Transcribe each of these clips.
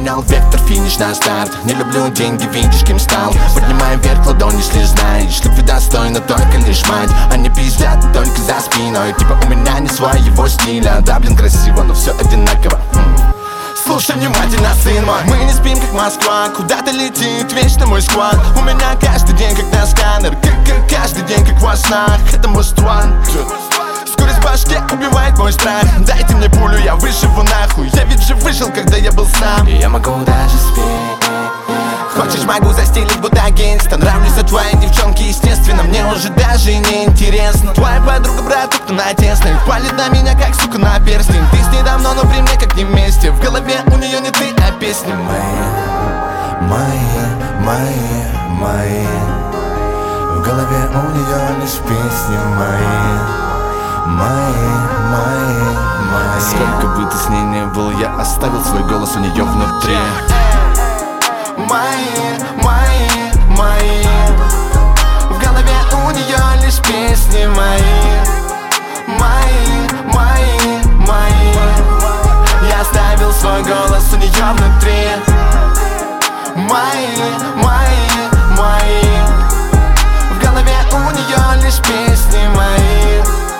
поменял вектор, финиш на старт. Не люблю деньги, видишь, кем стал. Поднимай вверх ладонь, если знаешь. Любви достойна только лишь мать. Они пиздят только за спиной. Типа у меня не своего стиля. Да, блин, красиво, но все одинаково. Слушай внимательно, сын мой. Мы не спим, как Москва. Куда-то летит вечно мой сквад. У меня каждый день как на сканер. Каждый день как во снах. Это most one. Скорость в башке убивает мой страх. Дайте мне пулю, я вышибу нахуй. Я ведь же вышел, когда я был сам. И я могу даже спеть. Хочешь, могу застелить, будто гангста. Нравлюсь твоей девчонке, естественно. Мне уже даже не интересно. Твоя подруга, брат, кто на тесной. Палит на меня, как сука на перстень. Ты с ней давно, но при мне как не вместе. В голове у нее не ты, а песни. Мои. В голове у нее лишь песни мои. Сколько бы ты с ней не был, я оставил свой голос у нее внутри. Мои. В голове у нее лишь песни мои. Мои. Я оставил свой голос у нее внутри. Мои. В голове у нее лишь песни мои.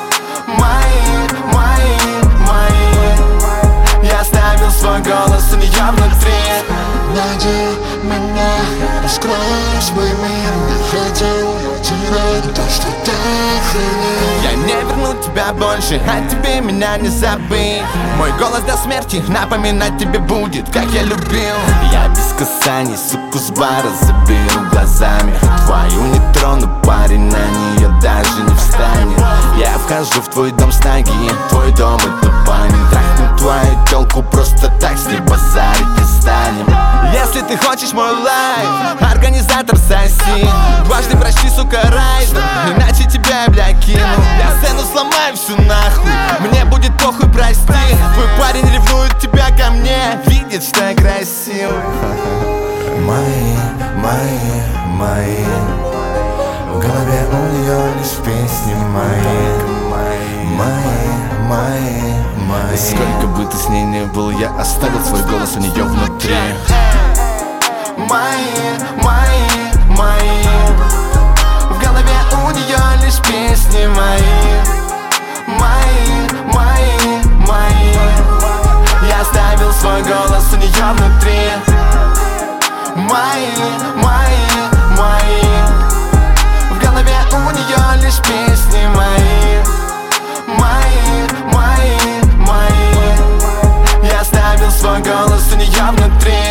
Мои. Я оставил свой голос у нее внутри. Найди меня, раскроешь мой мир. Не хотел терять то, что ты хранил. Я не верну тебя больше, а тебе меня не забыть. Мой голос до смерти напоминать тебе будет, как я любил. Я без касаний, суку с бара заберу глазами. Твою не трону, парень, на нее даже не встанет. Я вхожу в твой дом с ноги, твой дом это баня. Трахнем твою телку просто так, с ней базарить не станем. Если ты хочешь мой лайф, организатор соси. Дважды прощи, сука, райдер, иначе тебя, бля, кину. Я сцену сломаю всю нахуй, мне будет похуй, прости. Твой парень ревнует тебя ко мне, видит, что я красивый. Мои. В голове у нее лишь песни мои. Сколько бы ты с ней не был, я оставил свой голос у нее внутри. Мои. В голове у нее лишь песни мои. Мои. Я оставил свой голос у нее внутри. Мои. В голове у нее лишь песни мои. Мои. Я оставил свой голос у нее внутри.